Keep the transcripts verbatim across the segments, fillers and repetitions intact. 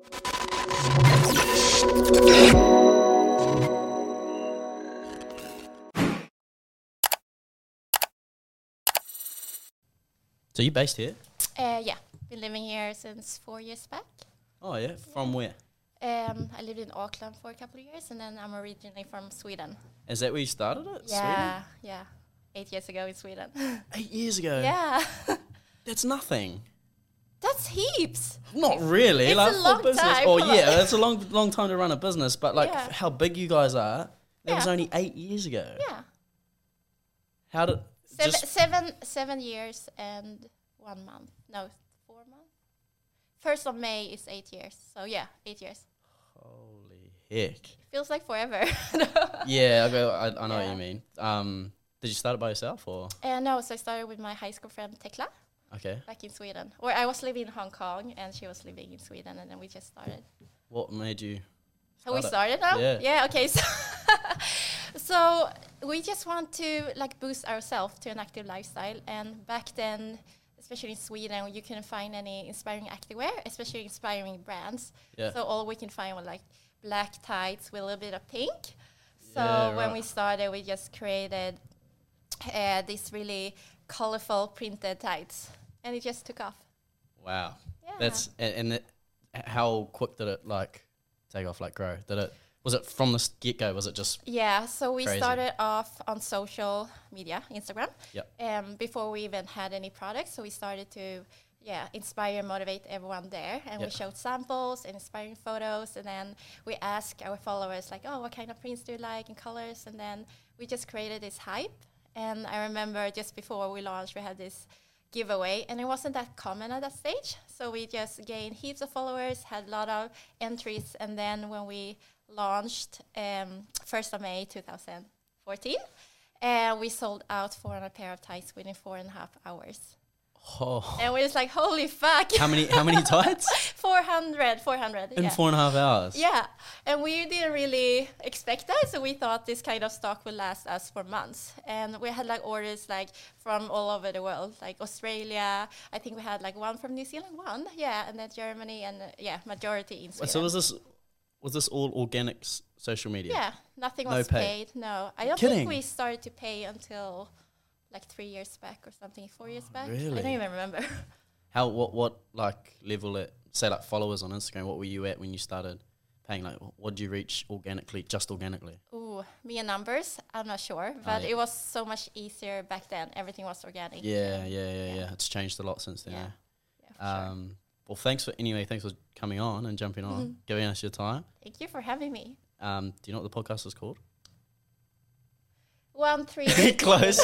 So you based here? Uh, yeah, been living here since four years back. Oh yeah, from Yeah. where? Um, I lived in Auckland for a couple of years, and then I'm originally from Sweden. Is that where you started it? Yeah, yeah, eight years ago in Sweden. Sweden? Eight years ago? Yeah, That's nothing. that's heaps. Not really. It's like a for long business. time, Oh come on. yeah, it's a long long time to run a business, but like Yeah. f- how big you guys are, that was Yeah. only eight years ago. Yeah, How did seven, just seven, seven years and one month. No, four months. First of May is eight years. So yeah, eight years. holy heck. Feels like forever. Yeah, I go I, I know what Yeah. you mean. Um did you start it by yourself or Uh, no, so I started with my high school friend Tekla okay. back in Sweden. Or I was living in Hong Kong and she was living in Sweden, and then we just started. What made you So we start it? started now? Yeah. Yeah, okay. So, so we just want to like boost ourselves to an active lifestyle. And back then, especially in Sweden, you couldn't find any inspiring activewear, especially inspiring brands. Yeah. So all we can find were like black tights with a little bit of pink. So Yeah, when right. we started, we just created uh, this really colorful printed tights, and it just took off. Wow. Yeah. That's and, and it, h- how quick did it like take off, like grow? Did it was it from the get go? Was it just Yeah, so we Crazy. started off on social media, Instagram, Yep. um, before we even had any products. So we started to, yeah, inspire and motivate everyone there. And we Yep. showed samples and inspiring photos. And then we asked our followers, like, oh, what kind of prints do you like and colors? And then we just created this hype. And I remember just before we launched, we had this giveaway, and it wasn't that common at that stage. So we just gained heaps of followers, had a lot of entries, and then when we launched um, first of May two thousand fourteen, and we sold out four hundred pair of tights within four and a half hours. oh, And we was like, holy fuck, how many how many tights four hundred, four hundred. in yeah. four and a half hours? Yeah, and we didn't really expect that, so we thought this kind of stock would last us for months. And we had like orders like from all over the world, like Australia. I think we had like one from New Zealand, one, yeah, and then Germany, and uh, yeah, majority in Sweden. So was this was this all organic s- social media? Yeah, nothing No was pay? paid. No, I don't Kidding. think we started to pay until like three years back or something, four years back. I really? don't even remember. How what what like level at say like followers on Instagram? What were you at when you started paying? Like what did you reach organically? Just organically? Ooh, me and numbers, I'm not sure, but yeah. it was so much easier back then. Everything was organic. Yeah, yeah, yeah, yeah. Yeah. It's changed a lot since then. Yeah. eh? Yeah, for sure. Um, well, thanks for anyway. Thanks for coming on and jumping on, Mhm. giving us your time. Thank you for having me. Um, do you know what the podcast is called? One, three. Close.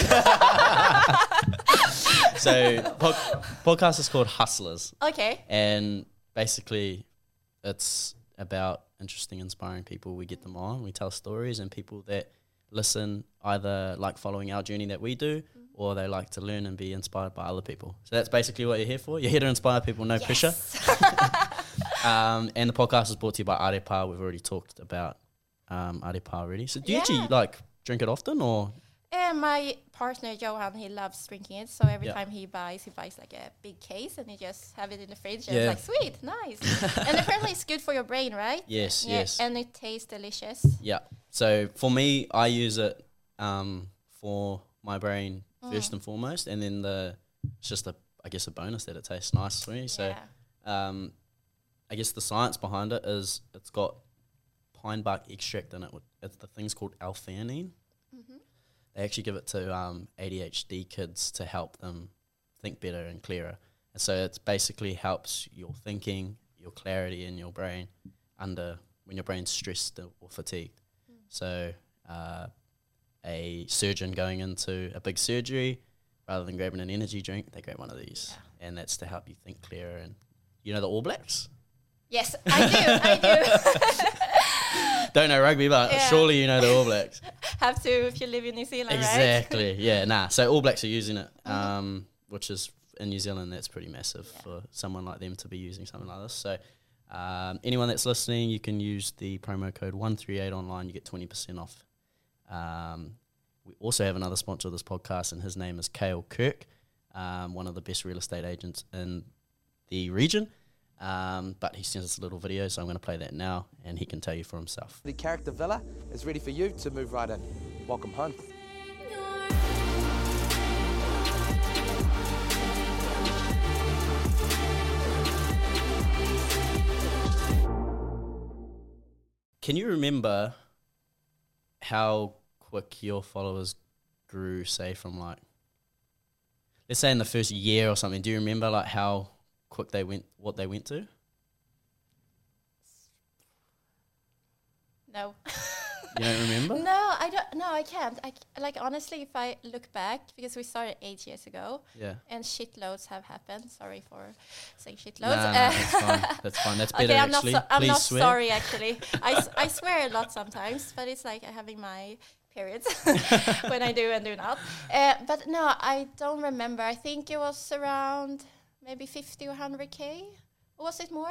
So, po- podcast is called Hustlers, Okay. and basically, it's about interesting, inspiring people. We get them on, we tell stories, and people that listen either like following our journey that we do, or they like to learn and be inspired by other people. So that's basically what you're here for. You're here to inspire people, no pressure. Um, and the podcast is brought to you by Arepa. We've already talked about um, Arepa already. So do you actually Yeah. like drink it often, or And my partner Johan, he loves drinking it. So every Yeah. time he buys, he buys like a big case, and he just have it in the fridge. And Yeah. it's like sweet, nice. And apparently it's good for your brain, right? yes, Yeah, yes, And it tastes delicious. yeah. So for me, I use it um, for my brain Mm. first and foremost, and then the it's just a I guess a bonus that it tastes nice for me. So yeah. um, I guess the science behind it is it's got pine bark extract in it. with- It's the thing's called L-theanine. Mm-hmm. They actually give it to um, A D H D kids to help them think better and clearer. And so it basically helps your thinking, your clarity in your brain under when your brain's stressed or fatigued. Mm. So uh, a surgeon going into a big surgery, rather than grabbing an energy drink, they grab one of these. Yeah. And that's to help you think clearer. And you know the All Blacks? Yes, I do. I do. Don't know rugby, but Yeah. surely you know the All Blacks. Have to if you live in New Zealand, right? Exactly. Yeah. Nah. So All Blacks are using it, um, which is in New Zealand. That's pretty massive Yeah. for someone like them to be using something like this. So um, anyone that's listening, you can use the promo code one three eight online. You get twenty percent off. Um, we also have another sponsor of this podcast, and his name is Cale Kirk, um, one of the best real estate agents in the region. Um, but he sent us a little video, so I'm going to play that now, and he can tell you for himself. The character Villa is ready for you to move right in. Welcome home. Can you remember how quick your followers grew, say, from like, let's say in the first year or something? Do you remember like how quick they went, what they went to? No. You don't remember? No, I don't. No, I can't. I c- like honestly, if I look back, because we started eight years ago, Yeah. and shitloads have happened. Sorry for saying shitloads. Nah, nah, that's fine. That's fine. That's better Okay, I'm actually. not. So, I'm Please not swear. sorry actually. I, s- I swear a lot sometimes, but it's like having my periods when I do and do not. Uh, but no, I don't remember. I think it was around maybe fifty or one hundred K. Or was it more?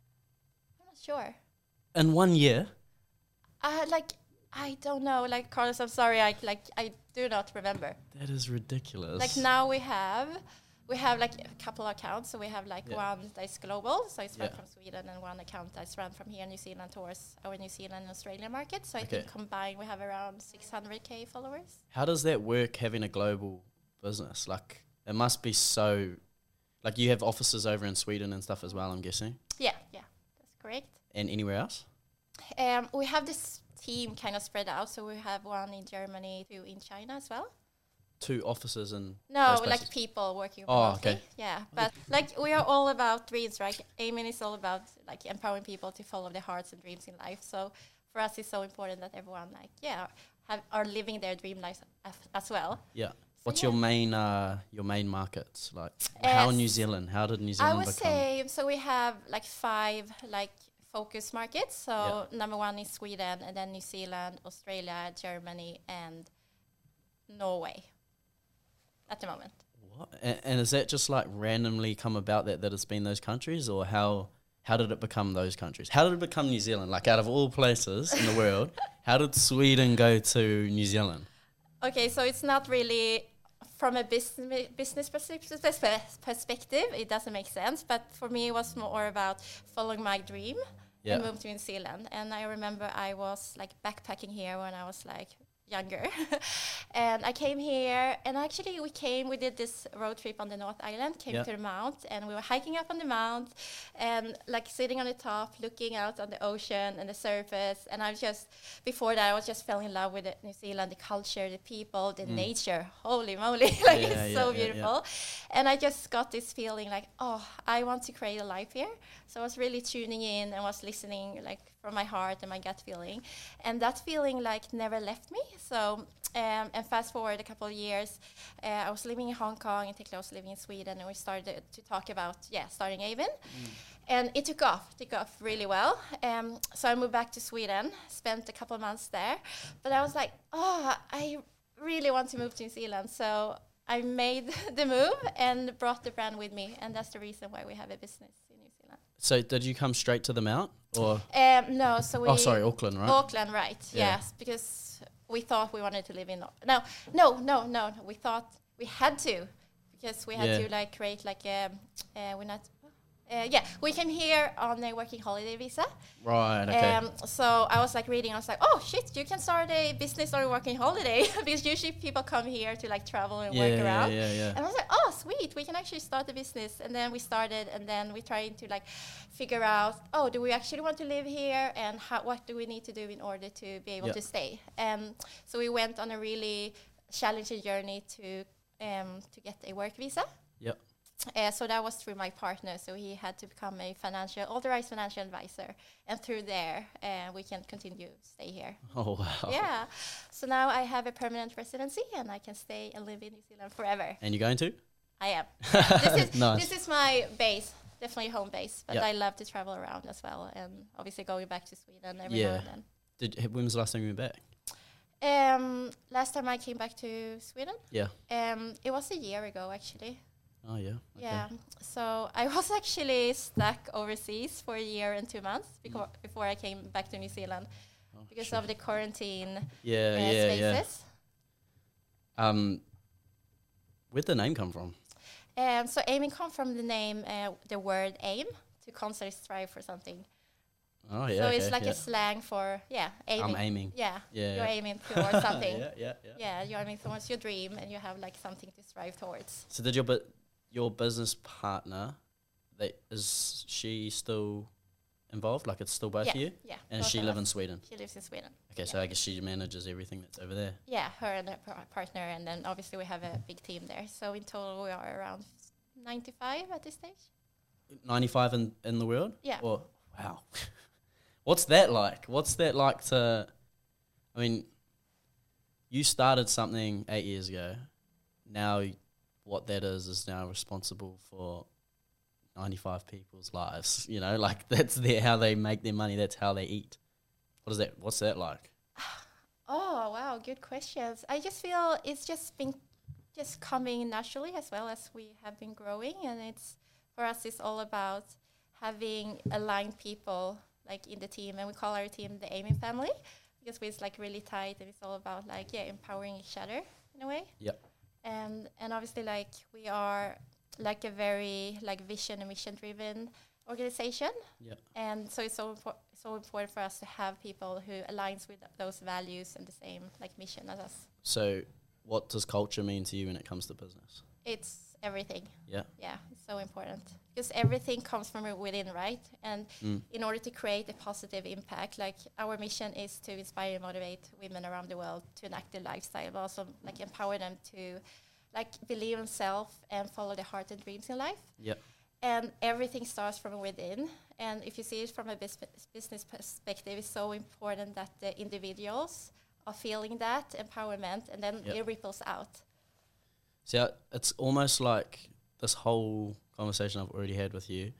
I'm not sure. In one year? Uh, like, I don't know. Like, Carlos, I'm sorry. I like I do not remember. That is ridiculous. Like now we have, we have like a couple of accounts. So we have like Yeah. one that's global, so it's run Yeah. from Sweden, and one account that's run from here, New Zealand, towards our New Zealand and Australian market. So I Okay. think combined we have around six hundred K followers. How does that work, having a global business? Like, it must be so, like you have offices over in Sweden and stuff as well, I'm guessing, Yeah, yeah, that's correct. and anywhere else? Um, we have this team kind of spread out. So we have one in Germany, two in China as well. Two offices and No, those like places? people working Oh, remotely. okay. Yeah, but like we are all about dreams, right? Aiming is all about like empowering people to follow their hearts and dreams in life. So for us, it's so important that everyone like yeah have are living their dream life as, as well. Yeah. What's yeah. your main uh, your main markets? Like Uh, how s- New Zealand? How did New I Zealand would become? say so. We have like five like focus markets. So Yeah. number one is Sweden, and then New Zealand, Australia, Germany, and Norway. At the moment. What? And, and is that just like randomly come about that that it's been those countries, or how how did it become those countries? How did it become New Zealand? Like out of all places in the world, how did Sweden go to New Zealand? Okay, so it's not really from a business business perspective, perspective. It doesn't make sense. But for me, it was more about following my dream Yeah. and moved to New Zealand. And I remember I was like backpacking here when I was like younger, and I came here. And actually, we came. We did this road trip on the North Island. Came Yeah. to the mount, and we were hiking up on the mount, and like sitting on the top, looking out on the ocean and the surface. And I was just before that, I was just fell in love with the New Zealand, the culture, the people, the nature. Holy moly! like Yeah, it's yeah, so yeah, yeah. beautiful. And I just got this feeling like, oh, I want to create a life here. So I was really tuning in and was listening like from my heart and my gut feeling. And that feeling like never left me. So, um, and fast forward a couple of years, uh, I was living in Hong Kong and Tekla was living in Sweden, and we started to talk about, yeah, starting Avon. And it took off, took off really well. Um, so I moved back to Sweden, spent a couple of months there. But I was like, oh, I really want to move to New Zealand. So I made the move and brought the brand with me. And that's the reason why we have a business in New Zealand. So did you come straight to the Mount, or Um, no, so we... oh sorry, Auckland, right? Auckland, right, Yeah. yes, because we thought we wanted to live in... No, no, no, no, no, we thought we had to, because we had Yeah. to like create like a... Uh, we're not... Uh, yeah, we came here on a working holiday visa. Right. Okay. Um, so I was like reading, I was like, oh shit, you can start a business or a working holiday. Because usually people come here to like travel and yeah, work yeah, around. yeah, yeah. And I was like, oh, sweet, we can actually start a business. And then we started, and then we tried to like figure out, oh, do we actually want to live here? And how, what do we need to do in order to be able Yeah. to stay? Um, so we went on a really challenging journey to um, to get a work visa. Yep. Uh, so that was through my partner. So he had to become a financial, authorized financial advisor. And through there, uh, we can continue to stay here. Oh wow. Yeah. So now I have a permanent residency, and I can stay and live in New Zealand forever. And you're going to? I am. This is Nice. this is my base, definitely home base. But Yeah. I love to travel around as well, and obviously going back to Sweden every Yeah. now and then. Did when was the last time you went back? Um, last time I came back to Sweden, Yeah. um, it was a year ago actually. Oh yeah. Okay. Yeah. So I was actually stuck overseas for a year and two months before before I came back to New Zealand Oh, because shit. of the quarantine Yeah, uh, yeah, yeah. spaces. Um, where'd the name come from? Um, so aiming come from the name, uh, the word aim, to constantly strive for something. Oh yeah. So okay, it's like yeah. a slang for yeah aiming. I'm aiming. Yeah, Yeah. you're yeah. aiming towards something. yeah, yeah, yeah. Yeah, you're aiming towards your dream, and you have like something to strive towards. So did your bu- your business partner, that is she still involved? Like it's still both yeah, of you? yeah. And both she of live us. in Sweden. She lives in Sweden. Okay, so I guess she manages everything that's over there. Yeah, her and her par- partner, and then obviously we have a big team there. So in total, we are around ninety-five at this stage. ninety-five in, in the world? Yeah. Or, wow. What's that like? What's that like to, I mean, you started something eight years ago. Now what that is is now responsible for ninety-five people's lives. You know, like that's their, how they make their money. That's how they eat. What is that? What's that like? Oh wow, good questions. I just feel it's just been just coming naturally as well as we have been growing, and it's for us it's all about having aligned people like in the team, and we call our team the Aiming family because we're like really tight, and it's all about like yeah empowering each other in a way. Yep. And and obviously like we are like a very like vision and mission driven organization. Yep. And so it's so impor- so important for us to have people who aligns with those values and the same like mission as us. So what does culture mean to you when it comes to business? It's everything. Yeah. Yeah, it's so important because everything comes from within, right? And Mm. in order to create a positive impact, like our mission is to inspire and motivate women around the world to an active lifestyle, but also like empower them to like believe in self and follow their heart and dreams in life. Yep. And everything starts from within. And if you see it from a bus- business perspective, it's so important that the individuals are feeling that empowerment, and then Yep. it ripples out. See, I- it's almost like this whole conversation I've already had with you.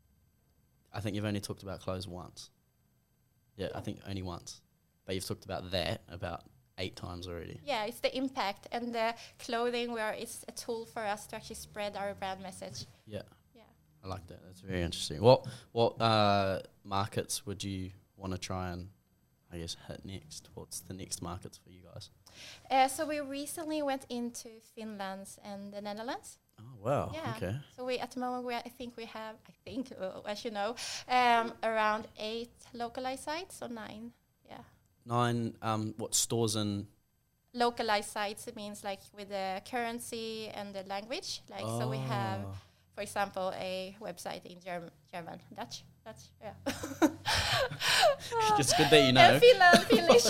I think you've only talked about clothes once. Yeah, I think only once. But you've talked about that about eight times already. Yeah, it's the impact and the clothing where it's a tool for us to actually spread our brand message. Yeah. Yeah. I like that. That's very interesting. What what uh, markets would you want to try and, I guess, hit next? What's the next markets for you guys? Uh, so we recently went into Finland and the Netherlands. Oh, wow. Yeah. Okay. So we at the moment we I think we have I think uh, as you know um, around eight localized sites or nine. Yeah. Nine, um, what, stores in... Localized sites, it means like with the currency and the language. Like so we have, Oh. for example, a website in Germ- German, Dutch, Dutch, yeah. It's good that you Uh, know. Finland, Finnish.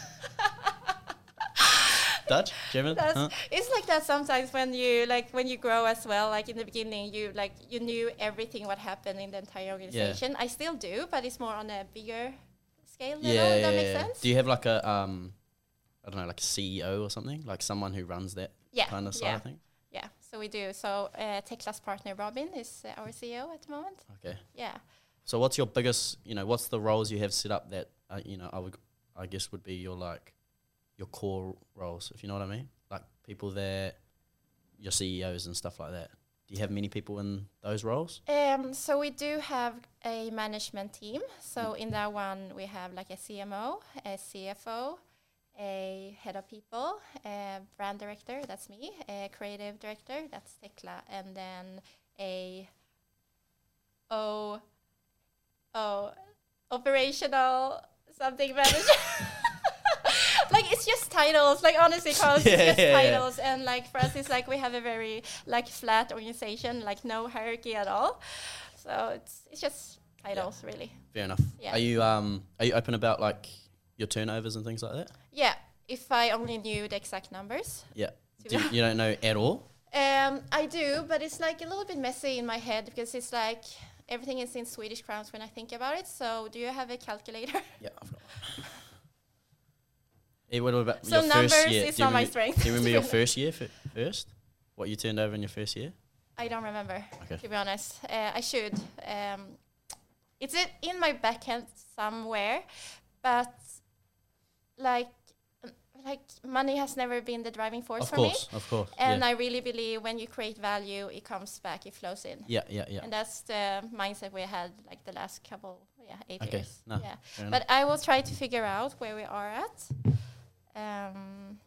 Dutch? German? That's, Huh? It's like that sometimes when you like when you grow as well. Like in the beginning, you like you knew everything what happened in the entire organization. I still do, but it's more on a bigger scale. Yeah, Level, yeah, that yeah, makes yeah. sense. Do you have like a, um, I don't know, like a C E O or something? Like someone who runs that Yeah, kind of side yeah, of thing? yeah. So we do. So uh, Techlas partner Robin is uh, our C E O at the moment. Okay. Yeah. So what's your biggest, you know, what's the roles you have set up that, uh, you know, I would, I guess would be your like, your core roles, if you know what I mean? Like people there, your C E Os and stuff like that. Do you have many people in those roles? Um, so we do have a management team. So in that one, we have like a C M O, a C F O, a head of people, a brand director, that's me, a creative director, that's Tekla, and then a O, O, operational something manager. Like it's just titles, like honestly, cause Yeah, it's just yeah, yeah. titles, and like for us, it's like we have a very like flat organization, like no hierarchy at all. So it's it's just titles, really. Fair enough. Yeah. Are you um are you open about like your turnovers and things like that? Yeah, if I only knew the exact numbers. Yeah. To Do you, be- you don't know at all? Um, I do, but it's like a little bit messy in my head because it's like everything is in Swedish crowns when I think about it. So do you have a calculator? Yeah, I've got one. Hey, what about So your numbers first year? is Do you not my remember- strength. Do you remember your first year f- first? What you turned over in your first year? I don't remember, Okay. to be honest. Uh, I should. Um, it's it in my backhand somewhere, but like, um, like money has never been the driving force Of for course, me. of course. And yeah. I really believe when you create value, it comes back, it flows in. yeah, yeah, yeah. And that's the mindset we had like the last couple, yeah, eight Okay, years. no, Yeah. fair enough. But I will try to figure out where we are at. Um,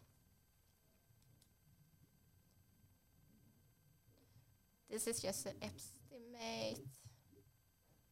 this is just an estimate.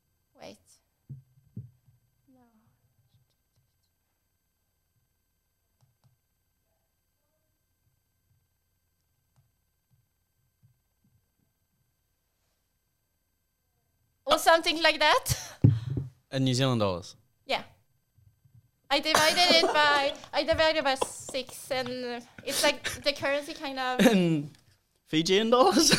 something like that. In New Zealand dollars. Yeah. I divided it by I divided by six, and it's like the currency kind of. In Fijian dollars.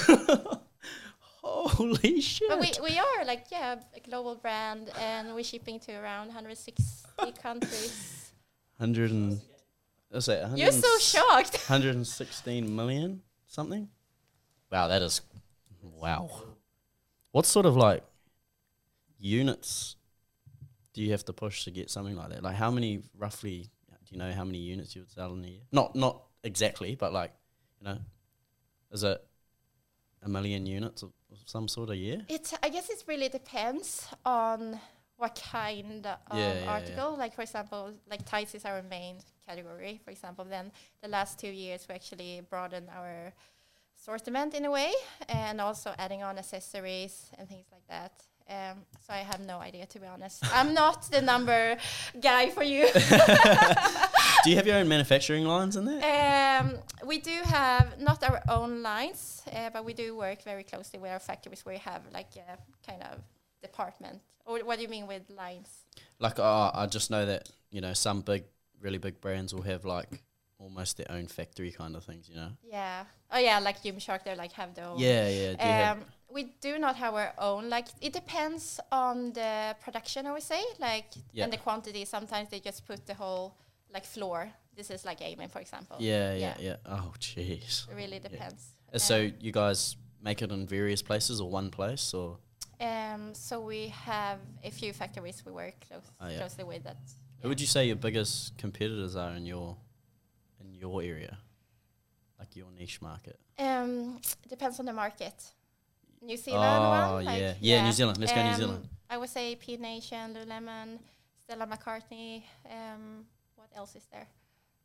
Holy shit! But we we are like yeah a global brand, and we're shipping to around one hundred sixty countries. Hundred and. What's that? You're so shocked. one hundred sixteen million something. Wow, that is. Wow. What sort of like units do you have to push to get something like that? Like how many roughly do you know how many units you would sell in a year? Not not exactly, but like, you know, is it a million units of, of some sort of year? It I guess it really depends on what kind of Yeah, yeah, article. yeah. Like for example, like tights is our main category. For example, then the last two years we actually broadened our assortment in a way, and also adding on accessories and things like that. Um, so I have no idea, to be honest. I'm not the number guy for you. Do you have your own manufacturing lines in there? Um, we do have not our own lines, uh, but we do work very closely with our factories where we have like a kind of department. Or what do you mean with lines? Like, uh, I just know that, you know, some big, really big brands will have like almost their own factory kind of things, you know? Yeah. Oh yeah, like Gymshark, they like have their own. Yeah, yeah. Do you have Um, we do not have our own. Like it depends on the production, I would say. Like Yeah. and the quantity. Sometimes they just put the whole like floor. This is like Amen, for example. Yeah, yeah, yeah. Oh, jeez. It really depends. Uh, So you guys make it in various places or one place or? Um, so we have a few factories we work close, Oh, yeah. closely with. That. Who would you say your biggest competitors are in your in your area, like your niche market? Um, it depends on the market. New Zealand Oh, one. Like, yeah. Yeah, New Zealand. Let's go New Um, Zealand. I would say P Nation, Lululemon, Stella McCartney. Um, what else is there?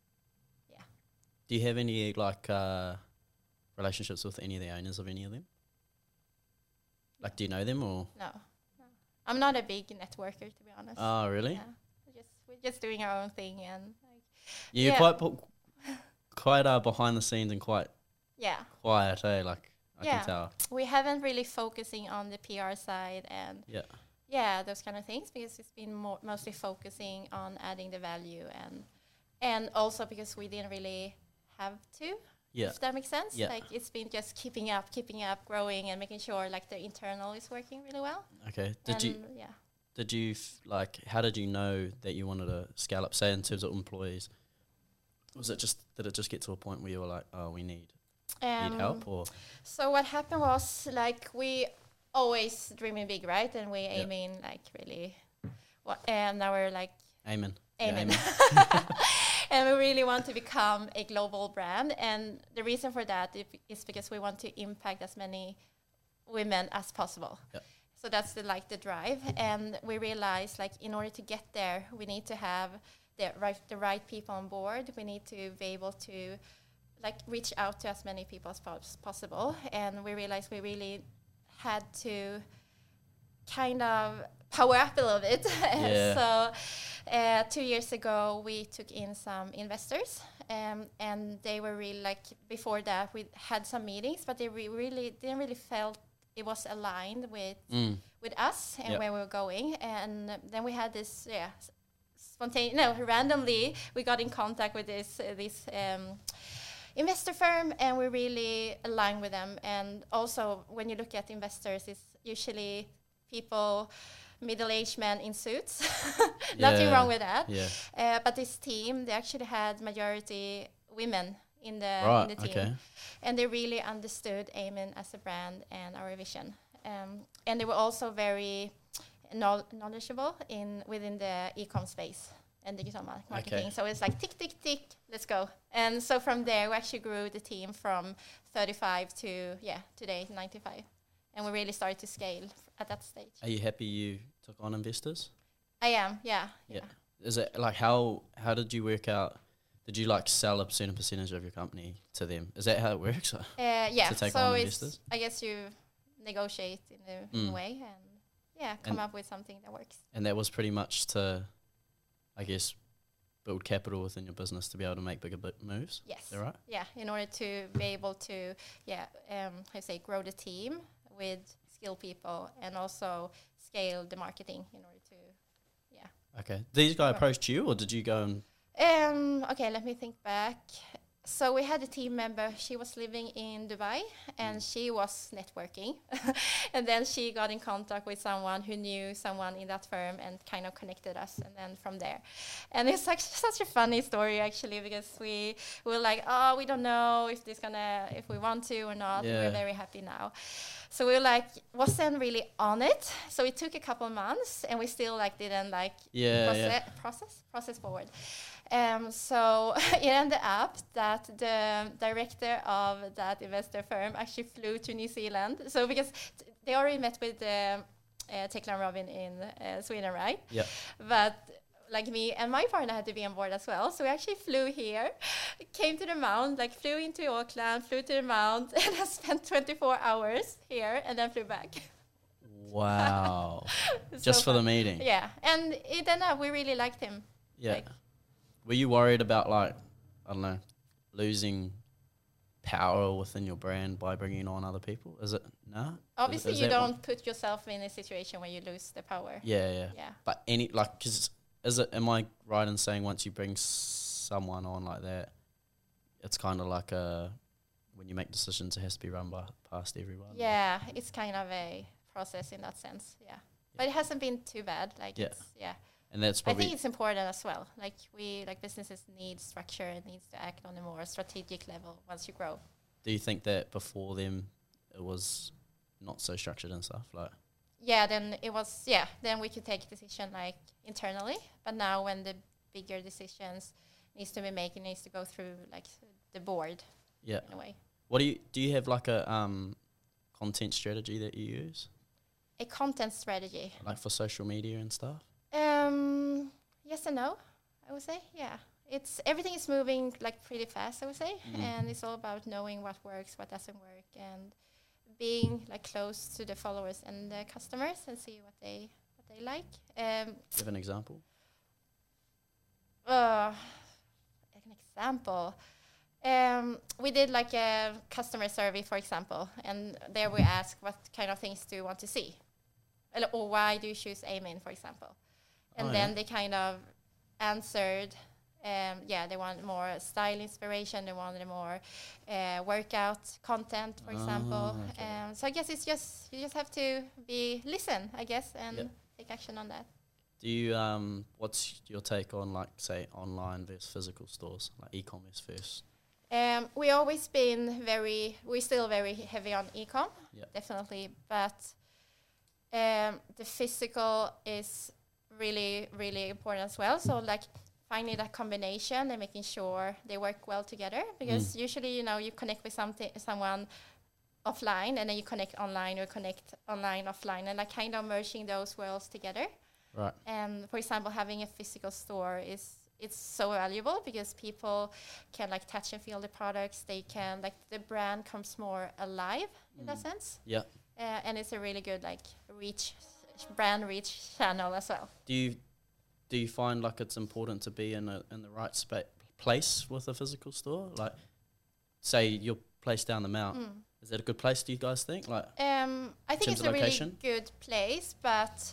Do you have any like uh, relationships with any of the owners of any of them? Like, do you know them or? No, no. I'm not a big networker, to be honest. Oh, really? Yeah, we're just we're just doing our own thing, and like, Yeah, you're Yeah. quite po- quite uh, behind the scenes and quite yeah, quiet, eh? Like I Yeah. can tell. we haven't really focusing on the P R side and Yeah. yeah, those kind of things, because it's been more mostly focusing on adding the value, and and also because we didn't really have to. Yeah. If that makes sense. Yeah. Like it's been just keeping up, keeping up, growing, and making sure like the internal is working really well. Okay. Did and you Yeah. did you f- like how did you know that you wanted to scale up? Say in terms of employees, was it just did it just get to a point where you were like, oh, we need need Um, help or? So what happened was like we always dreaming big, right? And we Yeah. aiming like really, what? And now we're like Amen. Yeah, aiming, amen. and we really want to become a global brand. And the reason for that is is because we want to impact as many women as possible. Yep. So that's the like the drive, and we realize like in order to get there, we need to have the right the right people on board. We need to be able to like reach out to as many people as pos- possible, and we realized we really had to kind of power up a little bit. Yeah. So uh, two years ago, we took in some investors, um, and they were really like before that we had some meetings, but they re- really didn't really felt it was aligned with Mm. with us and Yep. where we were going. And then we had this yeah s- spontaneous no randomly we got in contact with this uh, this um, investor firm, and we really aligned with them. And also when you look at investors, it's usually people, middle-aged men in suits. Nothing Yeah. wrong with that. Yeah. Uh, but this team, they actually had majority women in the Right. in the team, Okay. and they really understood Amen as a brand and our vision. Um, and they were also very knowl- knowledgeable in within the e-com space and digital mar- marketing. Okay. So it's like tick, tick, tick, let's go. And so from there, we actually grew the team from thirty-five to yeah today ninety-five, and we really started to scale f- at that stage. Are you happy you took on investors? I am, yeah, Yeah. yeah. Is it like how how did you work out? Did you like sell a certain percentage of your company to them? Is that how it works? Uh, yeah, To take so on it's, investors? I guess you negotiate in a, in Mm. a way, and yeah, come And- up with something that works. And that was pretty much to, I guess, build capital within your business to be able to make bigger bit moves. Yes. Is that right? Yeah, in order to be able to, yeah, um, how you say, grow the team with skilled people, and also scale the marketing in order to, yeah. Okay. These guys Right. approached you, or did you go and? Um, okay, let me think back. So we had a team member. She was living in Dubai, and she was networking. And then she got in contact with someone who knew someone in that firm and kind of connected us. And then from there, and it's like such a funny story actually, because we were like, oh, we don't know if this gonna, if we want to or not. Yeah. We're very happy now. So we were like, wasn't really on it. So it took a couple months, and we still like didn't like Yeah, proce- yeah. process process forward. Um, so it ended up that the director of that investor firm actually flew to New Zealand. So because t- they already met with uh, uh, Tekla and Robin in uh, Sweden, right? Yeah. But like me and my partner had to be on board as well. So we actually flew here, came to the mount, like flew into Auckland, flew to the mount, and I spent twenty-four hours here and then flew back. Wow. It's Just so for the fun. meeting. Yeah, and it ended up, we really liked him. Yeah. Like- Were you worried about, like, I don't know, losing power within your brand by bringing on other people? Is it no? Obviously, is you that one- don't put yourself in a situation where you lose the power. Yeah, yeah. Yeah. But any like, cause is it? Am I right in saying once you bring someone on like that, it's kind of like a when you make decisions, it has to be run by past everyone. Yeah, it's kind of a process in that sense. Yeah, but it hasn't been too bad. Like, Yeah. it's, yeah. And that's I probably think it's important as well. Like we, like businesses need structure and needs to act on a more strategic level once you grow. do you think that before them it was not so structured and stuff like? Yeah, then it was, yeah, then we could take a decision like internally. But now when the bigger decisions needs to be made, it needs to go through like the board Yeah. in a way. What do you do? You have like a um content strategy that you use, A content strategy. like for social media and stuff? Um, yes and no, I would say. Yeah, it's everything is moving like pretty fast, I would say, Mm. and it's all about knowing what works, what doesn't work, and being like close to the followers and the customers and see what they what they like. Um, Give an example. uh, an example. Um, we did like a customer survey, for example, and there we ask what kind of things do you want to see, Or- or why do you choose Amin, for example, and Oh, then yeah. they kind of answered. Um, yeah, they want more style inspiration. They wanted more uh, workout content, for example. Ah, okay. Um, so I guess it's just you just have to be listen, I guess, and Yeah. take action on that. Do you um? What's your take on like say online versus physical stores, like e-commerce first? Um, we always been very, we're still very heavy on e-com, Yeah. definitely, but um, the physical is really, really important as well. So like finding that combination and making sure they work well together, because usually, you know, you connect with something, someone offline, and then you connect online, or connect online, offline, and like kind of merging those worlds together. Right. And for example, having a physical store is it's so valuable because people can like touch and feel the products. They can like the brand comes more alive in that sense. Yeah. Uh, and it's a really good like reach, brand reach channel as well. Do you do you find like it's important to be in a in the right spa- place with a physical store? Like, say your place down the mount. Mm. Is that a good place? Do you guys think? Like, Um, I think terms it's of a location? really good place, but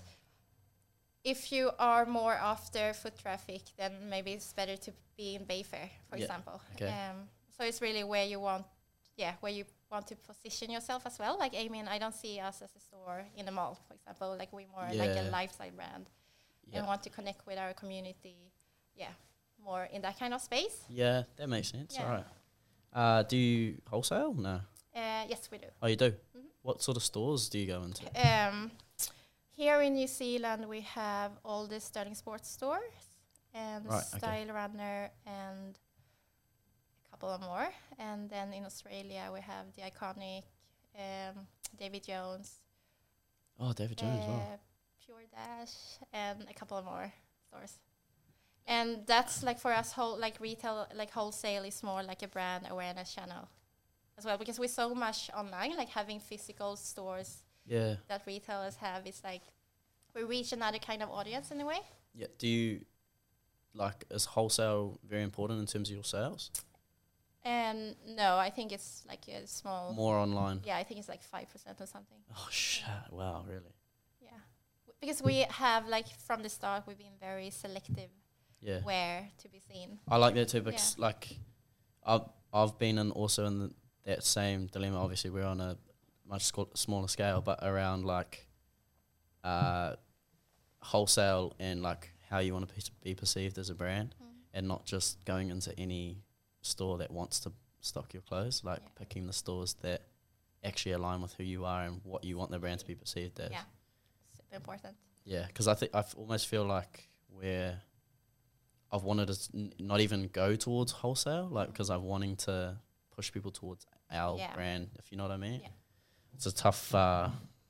if you are more after foot traffic, then maybe it's better to be in Bayfair, for Yeah, example. okay. Um, so it's really where you want, yeah, where you want to position yourself as well. Like, I mean, I don't see us as a store in the mall, for example. Like, we're more like a Yeah. lifestyle brand yeah, and want to connect with our community, yeah, more in that kind of space. yeah, that makes sense. Yeah. All right. Uh, do you wholesale? No. Uh, yes, we do. Oh, you do. Mhm. What sort of stores do you go into? Um, here in New Zealand, we have all the Sterling Sports stores and Right, okay. Style Runner and a couple of more. And then in Australia, we have the iconic um, David Jones, Oh, David Jones. uh, wow. Pure Dash, and a couple of more stores. And that's like for us, whole like retail, like wholesale is more like a brand awareness channel as well, because we're so much online, like having physical stores Yeah. that retailers have is like we reach another kind of audience in a way. Yeah. Do you like is wholesale very important in terms of your sales? And no, I think it's like a small. More online. Yeah, I think it's like five percent or something. Oh shit! Wow, really? Yeah, because we have like from the start we've been very selective Yeah. where to be seen. I like that too because like I've I've been in also in the, that same dilemma. Obviously, we're on a much sc- smaller scale, but around like uh, wholesale and like how you want to pe- be perceived as a brand, Mm. and not just going into any store that wants to stock your clothes. Like Yeah. picking the stores that actually align with who you are and what you want the brand to be perceived as. Yeah, super important. Yeah, because I think I f- almost feel like we're I've wanted to s- n- not even go towards wholesale, like because I'm wanting to push people towards our Yeah. brand, if you know what I mean. Yeah. It's a tough, uh,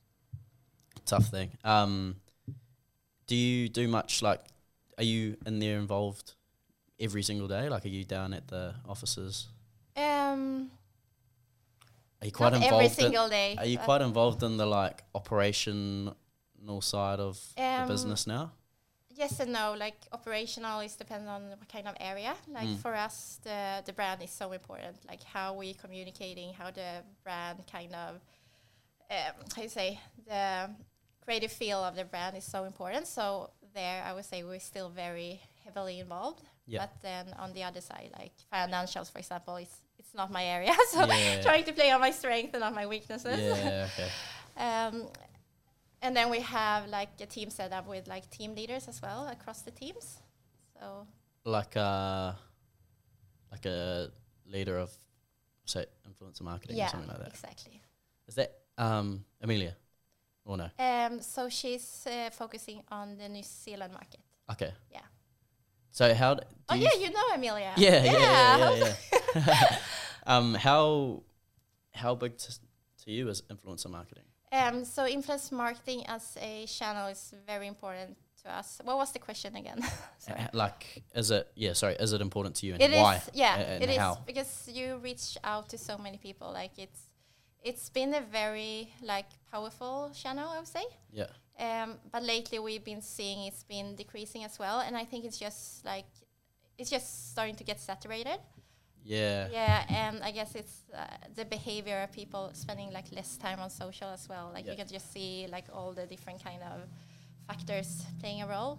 tough thing. Um, do you do much like? Are you in there involved every single day? Like, are you down at the offices? Um, Are you quite not involved? every single day. in, are you but, quite involved in the like operational side of Um, the business now? Yes and no. Like operational is dependent on what kind of area. Like Mm. for us, the the brand is so important. Like how we communicating, how the brand kind of, um, how you say, the creative feel of the brand is so important. So there, I would say we're still very heavily involved. Yeah. But then on the other side, like financials, for example, is it's not my area. So Yeah. trying to play on my strength and on my weaknesses. Yeah. Okay. Um, and then we have like a team set up with like team leaders as well across the teams. So Like a like a leader of say influencer marketing yeah, or something like that. exactly. Is that um Amelia? Or no? Um, so she's uh, focusing on the New Zealand market. Okay. Yeah. So how d- do Oh you yeah, you know Amelia. yeah, yeah, yeah, yeah, yeah. um, how how big t- to you is influencer marketing? Um, so influence marketing as a channel is very important to us. What was the question again? Sorry. Uh, like, is it yeah? Sorry, is it important to you and It why? is, yeah, A- and it is how? because you reach out to so many people. Like it's, it's been a very like powerful channel, I would say. Yeah, Um, but lately we've been seeing it's been decreasing as well, and I think it's just like, it's just starting to get saturated. yeah, Yeah, and I guess it's uh, the behavior of people spending like less time on social as well. Like Yeah. you can just see like all the different kind of factors playing a role.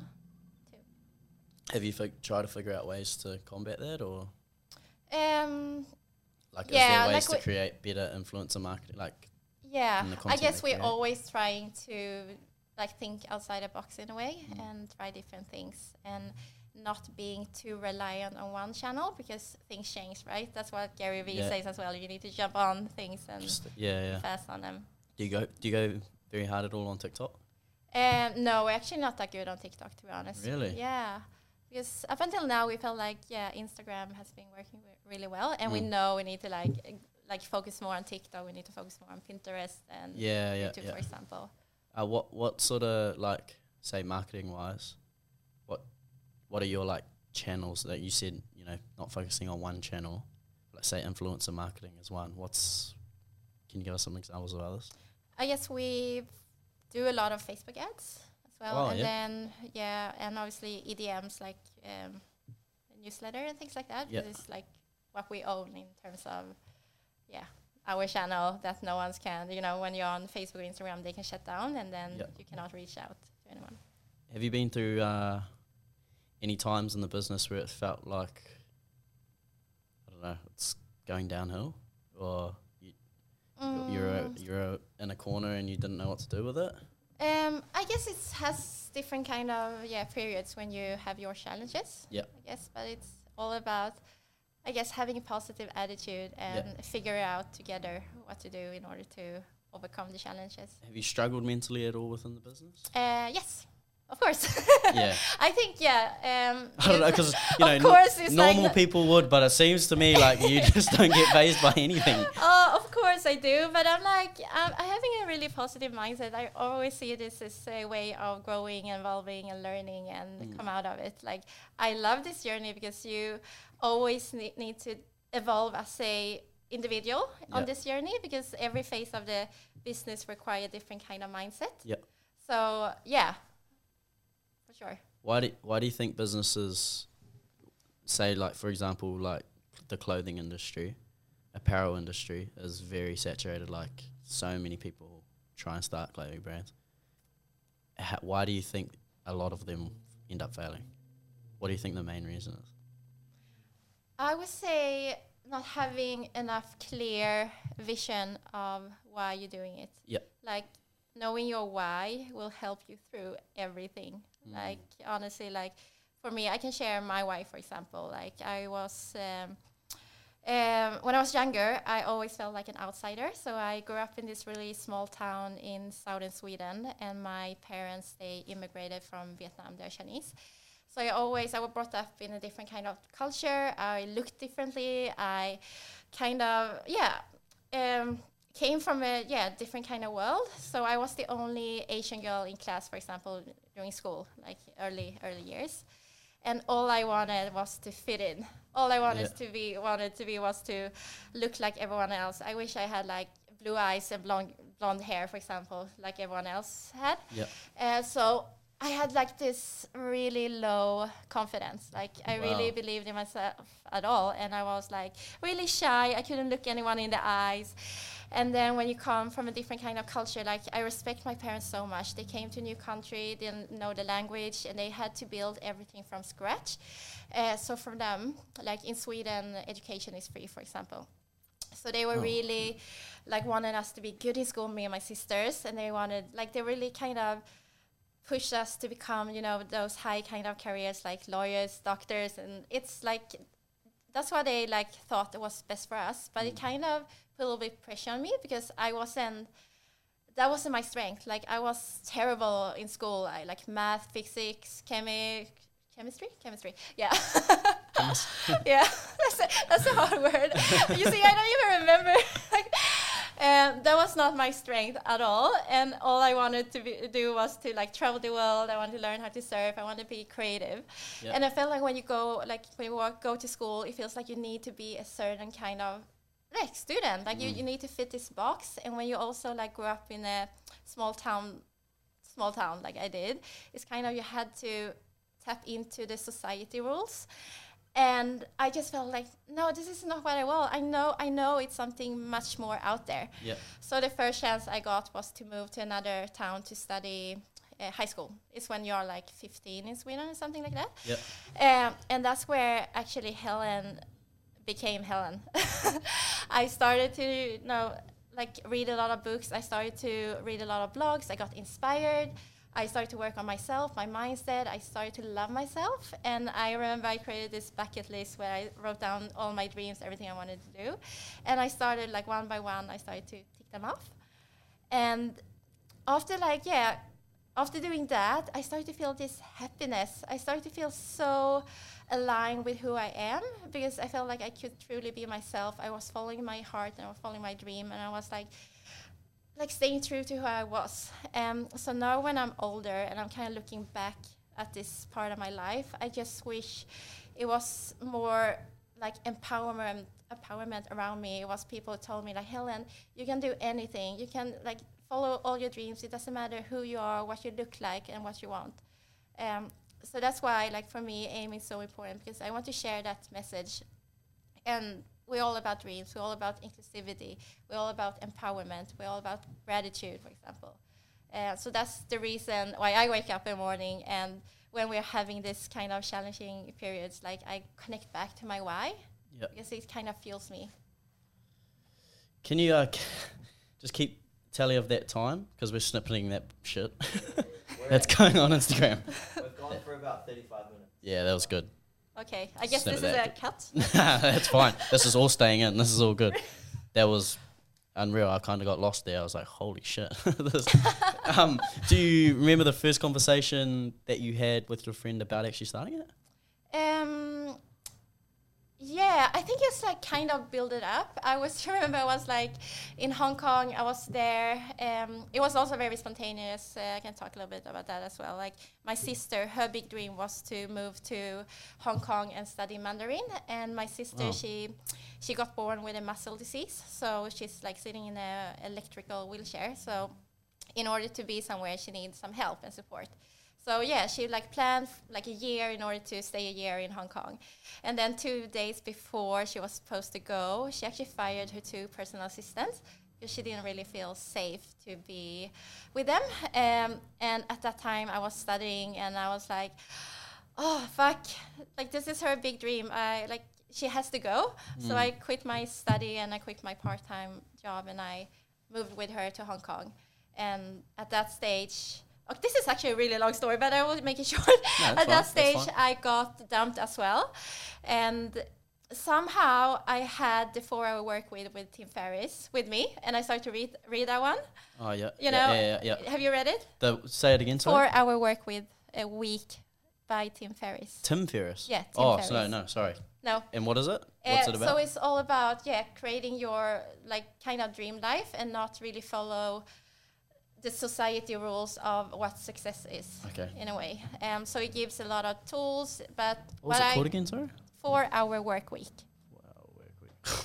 Have you fig- tried to figure out ways to combat that, or Um, like Yeah, is there like ways to we- create better influencer marketing? Like, yeah, And the I content guess they we're create. always trying to like think outside the box in a way Mm. and try different things and not being too reliant on one channel because things change, right? That's what Gary Vee Yeah. says as well. You need to jump on things and just yeah, yeah. fast on them. Do you go do you go very hard at all on TikTok? Um, no, we're actually not that good on TikTok, to be honest. Really? Yeah. Because up until now, we felt like, yeah, Instagram has been working w- really well. And we Mm. know we need to, like, uh, like focus more on TikTok. We need to focus more on Pinterest and Yeah, yeah, YouTube, yeah. for example. Uh, what what sort of like say marketing wise, what what are your like channels that you said you know not focusing on one channel, let's say influencer marketing is one. What's can you give us some examples of others? I guess we do a lot of Facebook ads as well. Oh, and yeah. then, yeah, and obviously E D Ms like um, newsletter and things like that. Yeah. Because it's like what we own in terms of, yeah, our channel that no one can, you know, when you're on Facebook or Instagram, they can shut down and then Yeah. you cannot reach out to anyone. Have you been through uh, any times in the business where it felt like I don't know it's going downhill, or you, you're you're, a, Mm. you're a, in a corner and you didn't know what to do with it? Um, I guess it has different kind of yeah periods when you have your challenges. Yeah. I guess, but it's all about, I guess, having a positive attitude and Yeah. figure out together what to do in order to overcome the challenges. Have you struggled mentally at all within the business? Uh, yes, of course. Yeah. I think yeah. Um, I don't know because you know of course, it's normal like people would, but it seems to me like you just don't get phased by anything. Oh, of course I do, but I'm like, I'm, I'm having a really positive mindset. I always see this as a way of growing, evolving, and learning, and Mm. come out of it. Like, I love this journey because you always ne- need to evolve as a individual Yeah. on this journey because every phase of the business require a different kind of mindset. Yeah. So yeah, for sure. Why do Why do you think businesses say like for example like the clothing industry, apparel industry is very saturated? Like so many people try and start clothing brands. ha- why do you think a lot of them end up failing? What do you think the main reason is? I would say not having enough clear vision of why you're doing it. Yep. Like knowing your why will help you through everything. Mm. Like honestly, like for me, I can share my why, for example. Like I was, um, um, when I was younger, I always felt like an outsider. So I grew up in this really small town in southern Sweden, and my parents, they immigrated from Vietnam, they're Chinese. So I always, I was brought up in a different kind of culture. I looked differently. I kind of, yeah, um, came from a yeah different kind of world. So I was the only Asian girl in class, for example, during school, like early early years. And all I wanted was to fit in. All I wanted yeah. to be wanted to be was to look like everyone else. I wish I had like blue eyes and blonde blonde hair, for example, like everyone else had. Yeah. Uh, so. I had like this really low confidence. Like I wow. really believed in myself at all. And I was like really shy. I couldn't look anyone in the eyes. And then when you come from a different kind of culture, like I respect my parents so much. They came to a new country, didn't know the language, and they had to build everything from scratch. Uh, so for them, like in Sweden, education is free, for example. So they were oh. really like wanted us to be good in school, me and my sisters. And they wanted, like they really kind of push us to become, you know, those high kind of careers like lawyers, doctors, and it's like that's what they like thought was best for us. But mm. it kind of put a little bit pressure on me because I wasn't, that wasn't my strength. Like I was terrible in school. I like math, physics, chemi, chemistry, chemistry. Yeah, yeah. That's a, that's a hard word. You see, I don't even remember. Like, Um, that was not my strength at all, and all I wanted to be, do was to like travel the world. I wanted to learn how to surf. I wanted to be creative, yep. and I felt like when you go, like when you walk, go to school, it feels like you need to be a certain kind of like student. Like mm. you, you need to fit this box. And when you also like grew up in a small town, small town like I did, it's kind of you had to tap into the society rules. And I just felt like, no, this is not what I want. I know, I know it's something much more out there. Yep. So the first chance I got was to move to another town to study uh, high school. It's when you're like fifteen in Sweden or something like that. Yep. Um, and that's where actually Helen became Helen. I started to, you know, like read a lot of books. I started to read a lot of blogs. I got inspired. I started to work on myself, my mindset. I started to love myself. And I remember I created this bucket list where I wrote down all my dreams, everything I wanted to do. And I started like one by one, I started to tick them off. And after like, yeah, after doing that, I started to feel this happiness. I started to feel so aligned with who I am because I felt like I could truly be myself. I was following my heart and I was following my dream. And I was like, like staying true to who I was. Um, so now when I'm older and I'm kind of looking back at this part of my life, I just wish it was more like empowerment empowerment around me. It was people who told me like, Helen, you can do anything. You can like follow all your dreams. It doesn't matter who you are, what you look like, and what you want. Um, so that's why, like for me, aiming is so important because I want to share that message. And we're all about dreams. We're all about inclusivity. We're all about empowerment. We're all about gratitude, for example. Uh, so that's the reason why I wake up in the morning, and when we're having this kind of challenging periods, like I connect back to my why, yep. because it kind of fuels me. Can you uh, just keep tally of that time? Because we're snipping that shit that's going on Instagram. We've gone for about thirty-five minutes. Yeah, that was good. Okay, I guess Snip this is that. a cut. That's fine. This is all staying in. This is all good. That was unreal. I kind of got lost there. I was like, holy shit. this, um, do you remember the first conversation that you had with your friend about actually starting it? Um, yeah, I think it's like kind of build it up. I was remember I was like in Hong Kong. I was there. Um, it was also very spontaneous. Uh, I can talk a little bit about that as well. Like my sister, her big dream was to move to Hong Kong and study Mandarin. And my sister, oh. she she got born with a muscle disease, so she's like sitting in a electrical wheelchair. So in order to be somewhere, she needs some help and support. So yeah, she like planned f- like a year in order to stay a year in Hong Kong. And then two days before she was supposed to go, she actually fired her two personal assistants because she didn't really feel safe to be with them. Um, and at that time, I was studying, and I was like, "Oh fuck! Like this is her big dream. I like she has to go." Mm. So I quit my study and I quit my part-time job, and I moved with her to Hong Kong. And at that stage. Oh, this is actually a really long story, but I will make it short. No, At fine, that stage, fine. I got dumped as well. And somehow I had the four-hour work week with Tim Ferriss with me, and I started to read read that one. Oh, yeah. You yeah, know, yeah, yeah, yeah. Have you read it? The, say it again, sorry. Four-hour work with a week by Tim Ferriss. Tim Ferriss? Yeah, Tim oh, Ferriss. so no, no, sorry. No. And what is it? What's Uh, it about? So it's all about, yeah, creating your, like, kind of dream life and not really follow the society rules of what success is, Okay. in a way. Um, so it gives a lot of tools, but What was what it I called again, sorry? four-hour work week. Wow, work week.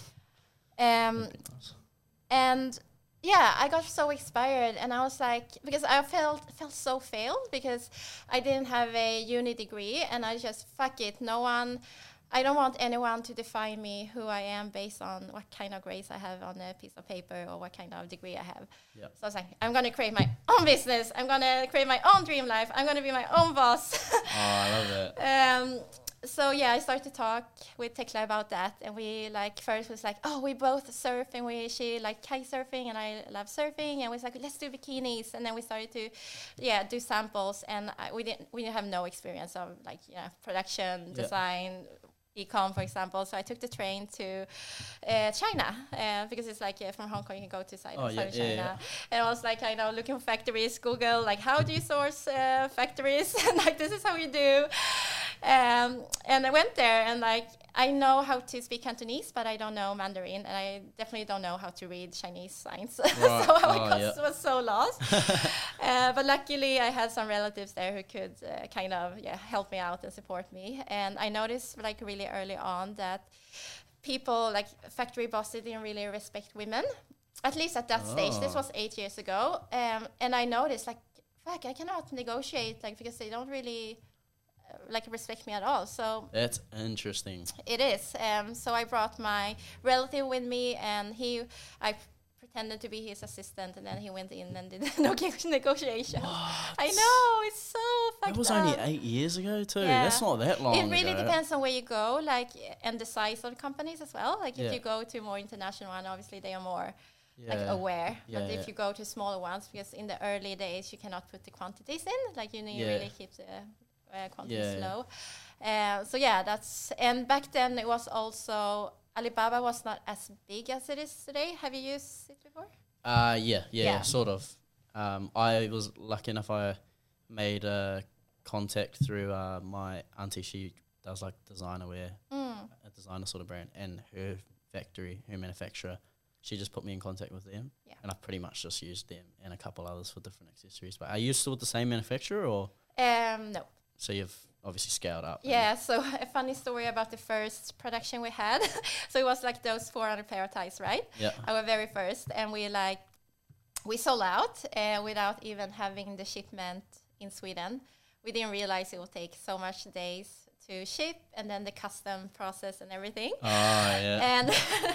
Um, That'd be nice. and yeah, I got so inspired, and I was like, because I felt felt so failed because I didn't have a uni degree, and I just fuck it, no one. I don't want anyone to define me who I am based on what kind of grades I have on a piece of paper or what kind of degree I have. Yep. So I was like, I'm going to create my own business. I'm going to create my own dream life. I'm going to be my own boss. Oh, I love that. um, so yeah, I started to talk with Tekla about that, and we like first was like, oh, we both surf, and we she like kite surfing, and I love surfing, and we was like, let's do bikinis, and then we started to, yeah, do samples, and I, we didn't we didn't have no experience of like you know production, Yeah. design, ecom, for example. So I took the train to uh, China uh, because it's like uh, from Hong Kong you can go to side Oh, southern yeah, China, yeah, yeah. and I was like kind of looking for factories, Google like how do you source uh, factories, and like this is how you do. Um, and I went there, and like I know how to speak Cantonese, but I don't know Mandarin, and I definitely don't know how to read Chinese signs. Right. so I Oh, got, yeah. was so lost. uh, but luckily, I had some relatives there who could uh, kind of yeah help me out and support me. And I noticed like really early on that people like factory bosses didn't really respect women, at least at that stage. This Oh. was eight years ago, um, and I noticed like fuck, I cannot negotiate like because they don't really uh, like respect me at all. So That's interesting. it is. Um, so I brought my relative with me, and he, I pretended to be his assistant, and then he went in and did the negotiation. I know, it's so fucked That was up. only eight years ago too. Yeah. That's not that long It really ago. depends on where you go, like, and the size of companies as well. Like, if Yeah. you go to more international one, obviously they are more like Yeah. aware. Yeah, but yeah. if you go to smaller ones, because in the early days you cannot put the quantities in, like you need Yeah. really keep the uh, quantities Yeah, yeah. low. Uh, so yeah, that's and back then it was also Alibaba was not as big as it is today. Have you used it before? Uh, yeah, yeah, Yeah. sort of. Um, I was lucky enough. I made a contact through uh, my auntie. She does like designer wear, Mm. a designer sort of brand, and her factory, her manufacturer. She just put me in contact with them, Yeah. and I pretty much just used them and a couple others for different accessories. But are you still with the same manufacturer, or Um, no. so you've obviously scaled up? and- Yeah, so a funny story about the first production we had. So it was like those four hundred pair of ties, right? Yeah. Our very first, and we like we sold out uh, without even having the shipment in Sweden. We didn't realize it would take so much days to ship, and then the custom process and everything. Oh yeah. And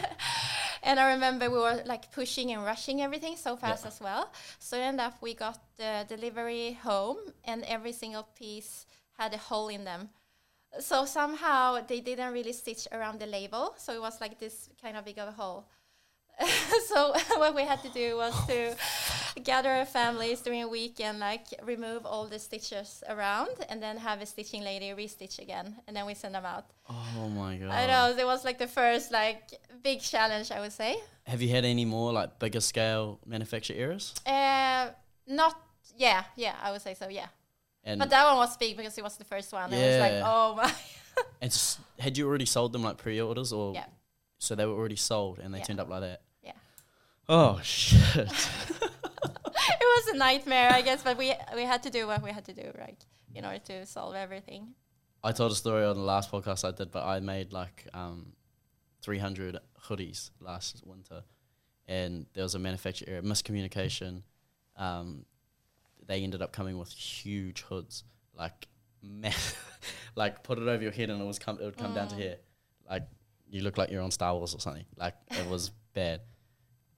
and I remember we were like pushing and rushing everything so fast Yeah. as well. So end up we got the delivery home, and every single piece had a hole in them. So somehow they didn't really stitch around the label, so it was like this kind of big of a hole. So what we had to do was to gather our families during a week and like remove all the stitches around, and then have a stitching lady restitch again, and then we send them out. Oh my god. I know, it was like the first like big challenge, I would say. Have you had any more like bigger scale manufacture errors? Uh, not, yeah, yeah, I would say so, yeah. And But that one was big because it was the first one. It was like, Yeah. oh my. and s- had you already sold them like pre-orders, or Yeah. so they were already sold and they Yeah. turned up like that? Yeah. Oh shit. It was a nightmare, I guess, but we we had to do what we had to do, right, in order to solve everything. I told a story on the last podcast I did, but I made like um, three hundred hoodies last winter, and there was a manufacturer error, miscommunication. Um, they ended up coming with huge hoods, like ma- like put it over your head and it was come it would come down to Mm. here, like you look like you're on Star Wars or something. Like it was bad.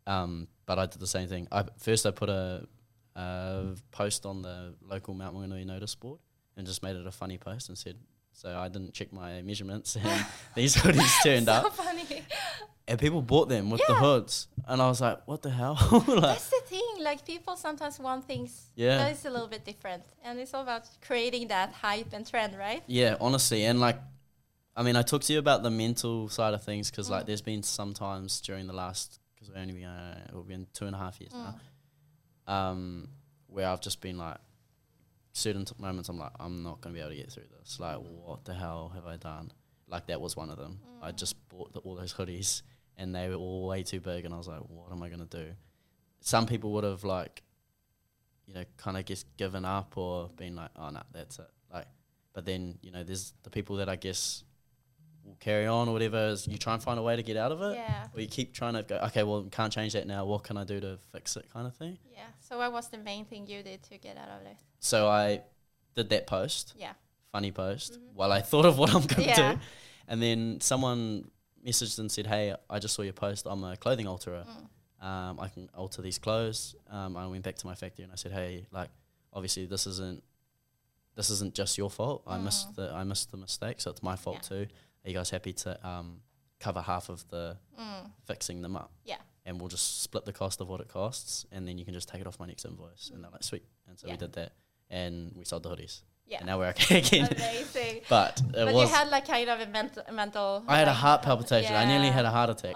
Um, but I did the same thing. I first I put a, a post on the local Mount Maunganui notice board and just made it a funny post and said, so I didn't check my measurements and these hoodies turned so up. funny. And people bought them with the Yeah. hoods. And I was like, what the hell? like, That's the thing. Like people sometimes want things Yeah. that is a little bit different, and it's all about creating that hype and trend, right? yeah, honestly. And like, I mean, I talked to you about the mental side of things because Mm. like there's been some times during the last, because we're only been, uh, we've been two and a half years Mm. now, um, where I've just been like, certain t- moments I'm like, I'm not going to be able to get through this. Like, what the hell have I done? Like, that was one of them. I just bought the, all those hoodies and they were all way too big and I was like, what am I going to do? Some people would have like, you know, kind of just given up or been like, oh, no, that's it. Like, but then, you know, there's the people that I guess will carry on or whatever. Is you try and find a way to get out of it. Yeah. Or you keep trying to go, okay, well, can't change that now. What can I do to fix it kind of thing? Yeah. So what was the main thing you did to get out of it? So I did that post. Yeah. Funny post Mhm. while I thought of what I'm going to Yeah. do. And then someone messaged and said, hey, I just saw your post. I'm a clothing alterer. Mm. Um, I can alter these clothes. Um, I went back to my factory and I said, hey, like, obviously this isn't this isn't just your fault. I Mm. missed the I missed the mistake, so it's my fault Yeah. too. Are you guys happy to um, cover half of the Mm. fixing them up? Yeah. And we'll just split the cost of what it costs, and then you can just take it off my next invoice. And they're like, sweet. And so Yeah. we did that, and we sold the hoodies. Yeah. And now we're okay again. Amazing. But it But was. you had like kind of a mental, a mental. I had a like, heart palpitation. I nearly yeah. had a heart attack.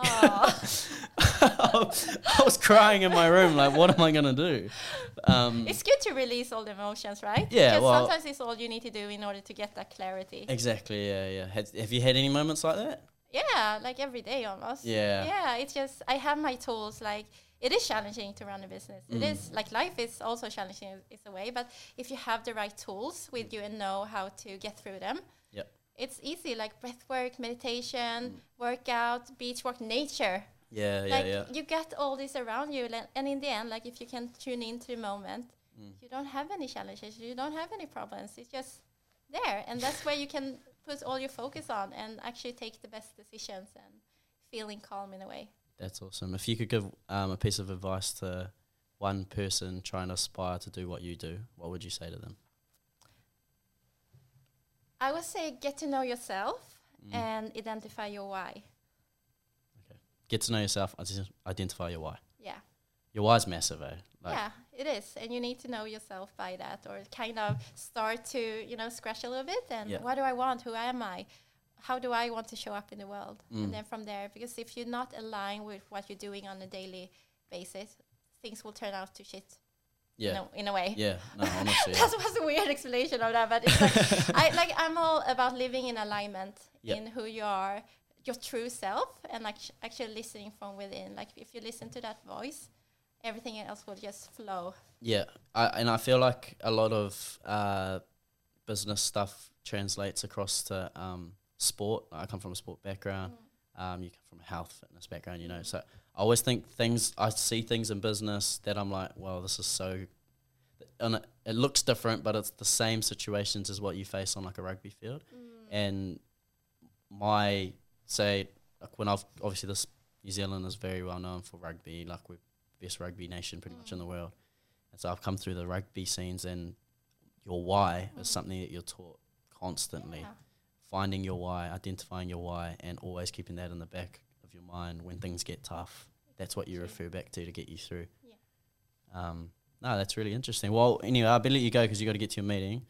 Aw. I was crying in my room, like, what am I gonna do? Um, It's good to release all the emotions, right? Yeah, Because well- sometimes it's all you need to do in order to get that clarity. exactly. Yeah, yeah. Had, have you had any moments like that? Yeah, like every day almost. Yeah. Yeah, it's just I have my tools. Like it is challenging to run a business. It Mm. is like life is also challenging in- is a way, but if you have the right tools with you and know how to get through them, Yep. it's easy. Like breath work, meditation, workout, beach walk, nature. Yeah, yeah, like yeah. you get all this around you, le- and in the end, like if you can tune into the moment, Mm. you don't have any challenges. You don't have any problems. It's just there, and that's where you can put all your focus on and actually take the best decisions and feeling calm in a way. That's awesome. If you could give um, a piece of advice to one person trying to aspire to do what you do, what would you say to them? I would say get to know yourself Mm. and identify your why. Get to know yourself, ident- identify your why. Yeah. Your why is massive, eh? Like, yeah, it is. And you need to know yourself by that, or kind of start to, you know, scratch a little bit and Yeah. what do I want? Who am I? How do I want to show up in the world? Mm. And then from there, because if you're not aligned with what you're doing on a daily basis, things will turn out to shit yeah. in, a, in a way. Yeah, no, honestly. yeah. That was a weird explanation of that, but it's like, I, like I'm all about living in alignment Yep. in who you are, your true self, and like actually listening from within. Like if you listen to that voice, everything else will just flow. Yeah, I, and I feel like a lot of uh, business stuff translates across to um, sport. I come from a sport background. Um, you come from a health fitness background, you know. So I always think things, I see things in business that I'm like, well, this is so, and it, it looks different, but it's the same situations as what you face on like a rugby field. And my, say, like when I've, obviously this, New Zealand is very well known for rugby, like we're best rugby nation pretty much in the world. And so I've come through the rugby scenes, and your why is something that you're taught constantly. Yeah. Finding your why, identifying your why, and always keeping that in the back of your mind when things get tough. That's what you refer back to to get you through. Yeah. Um, no, that's really interesting. Well, anyway, I'll let you go because you got to get to your meeting.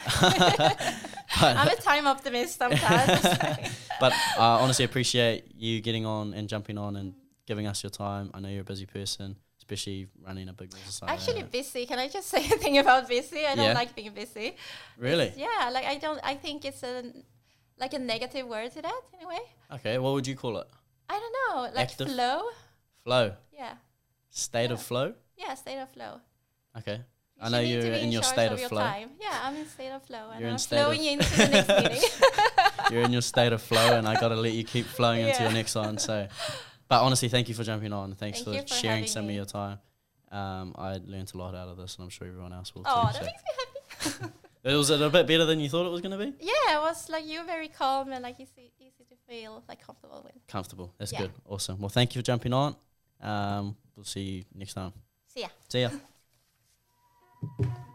I'm a time optimist sometimes. But I honestly appreciate you getting on and jumping on and giving us your time. I know you're a busy person, especially running a big business like Actually, that. busy. Can I just say a thing about busy? I don't Yeah. like being busy. Really? It's- yeah, like I don't. I think it's a like a negative word to that in a way. Okay, what would you call it? I don't know, like Active? flow. Flow. Yeah, State of Yeah. flow? yeah, state of flow. Okay. I You know need to you're be in your charge state of your flow. Time. Yeah, I'm in state of flow, and You're in I'm state of- flowing into the next meeting. You're in your state of flow, and I got to let you keep flowing into your Yeah. next one. So, but honestly, thank you for jumping on. Thanks Thank you for for sharing having some me. of your time. Um, I learned a lot out of this, and I'm sure everyone else will Oh, too. that So. makes me happy. It was it a bit better than you thought it was going to be? Yeah, it was like you very calm and like easy, easy to feel like comfortable with. Comfortable. That's Yeah. good. Awesome. Well, thank you for jumping on. Um, we'll see you next time. See ya. See ya.